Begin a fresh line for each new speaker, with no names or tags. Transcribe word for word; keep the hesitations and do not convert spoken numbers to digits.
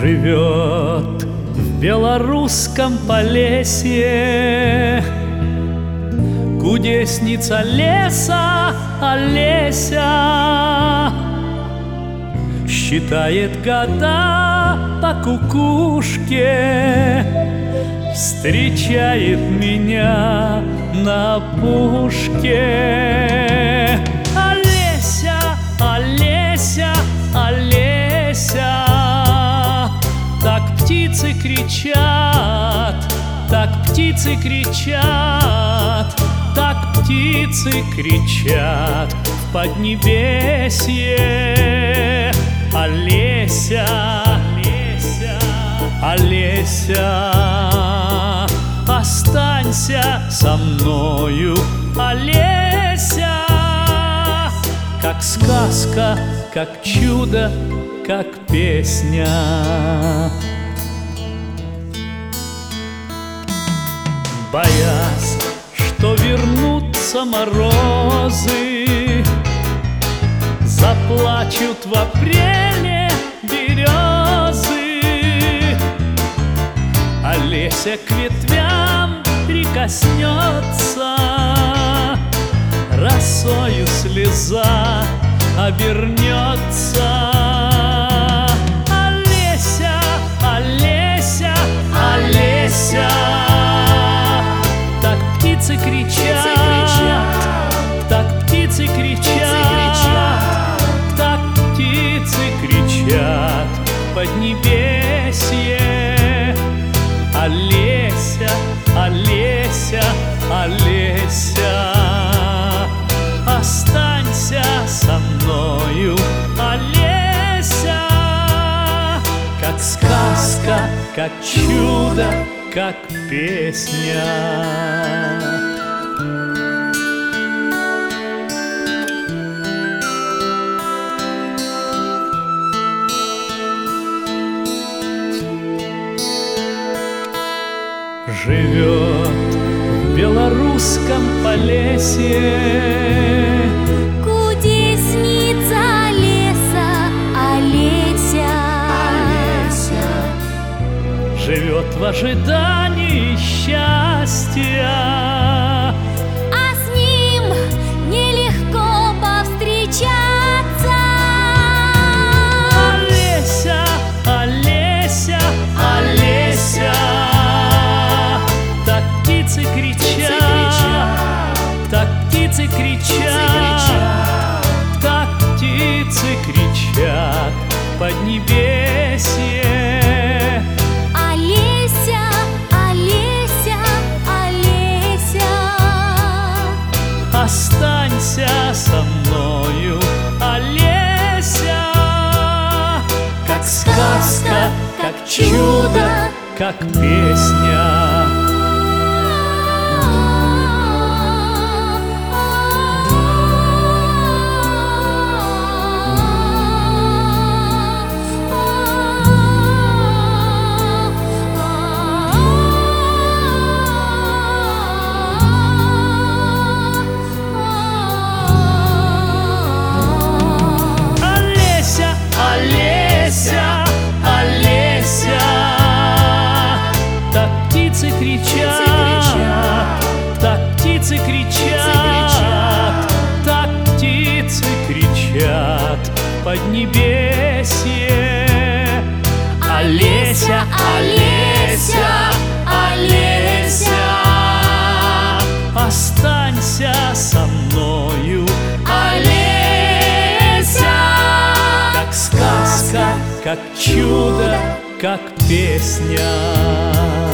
Живет в белорусском Полесье кудесница леса Олеся. Считает года по кукушке, встречает меня на опушке. Олеся, Олеся, Олеся, так птицы кричат, так птицы кричат, так птицы кричат в поднебесье. Олеся, Олеся, Олеся, останься со мною, Олеся. Как сказка, как чудо, как песня. Боясь, что вернутся морозы, заплачут в апреле березы. Олеся к ветвям прикоснется, росою слеза обернется. Олеся, Олеся, Олеся, так птицы кричат, так птицы кричат, так птицы кричат в поднебесье. Олеся, Олеся, Олеся, останься со мною, Олеся. Как сказка, как чудо, как песня. Живет в белорусском Полесье
кудесница леса Олеся.
Олеся. Живет в ожидании счастья,
а с ним нелегко повстречаться.
Олеся, Олеся, Олеся, так птицы кричат, так птицы кричат, так птицы кричат в поднебесье.
Олеся, Олеся, Олеся,
останься со мною, Олеся. Как сказка, как чудо, как песня. Олеся, Олеся, так птицы кричат, так птицы кричат, так птицы кричат в поднебесье. Олеся, Олеся, Олеся, останься со мною, Олеся. Как сказка, как чудо, как песня.